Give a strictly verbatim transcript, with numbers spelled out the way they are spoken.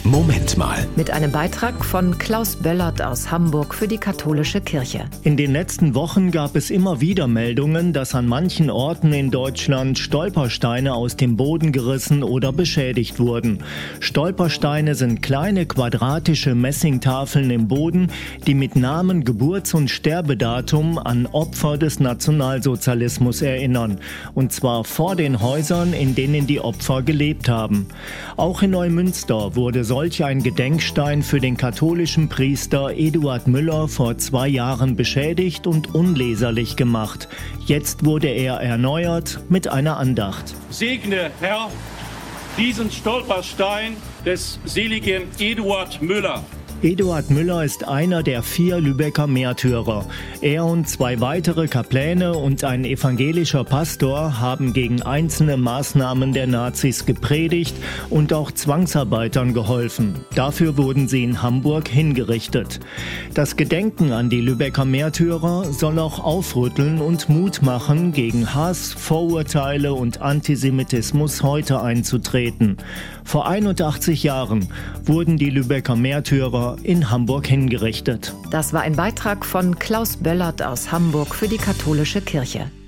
Moment mal. Mit einem Beitrag von Klaus Böllert aus Hamburg für die katholische Kirche. In den letzten Wochen gab es immer wieder Meldungen, dass an manchen Orten in Deutschland Stolpersteine aus dem Boden gerissen oder beschädigt wurden. Stolpersteine sind kleine quadratische Messingtafeln im Boden, die mit Namen, Geburts- und Sterbedatum an Opfer des Nationalsozialismus erinnern. Und zwar vor den Häusern, in denen die Opfer gelebt haben. Auch in Neumünster wurde solch ein Gedenkstein für den katholischen Priester Eduard Müller vor zwei Jahren beschädigt und unleserlich gemacht. Jetzt wurde er erneuert mit einer Andacht. Segne, Herr, diesen Stolperstein des seligen Eduard Müller. Eduard Müller ist einer der vier Lübecker Märtyrer. Er und zwei weitere Kapläne und ein evangelischer Pastor haben gegen einzelne Maßnahmen der Nazis gepredigt und auch Zwangsarbeitern geholfen. Dafür wurden sie in Hamburg hingerichtet. Das Gedenken an die Lübecker Märtyrer soll auch aufrütteln und Mut machen, gegen Hass, Vorurteile und Antisemitismus heute einzutreten. Vor einundachtzig Jahren wurden die Lübecker Märtyrer in Hamburg hingerichtet. Das war ein Beitrag von Klaus Böllert aus Hamburg für die katholische Kirche.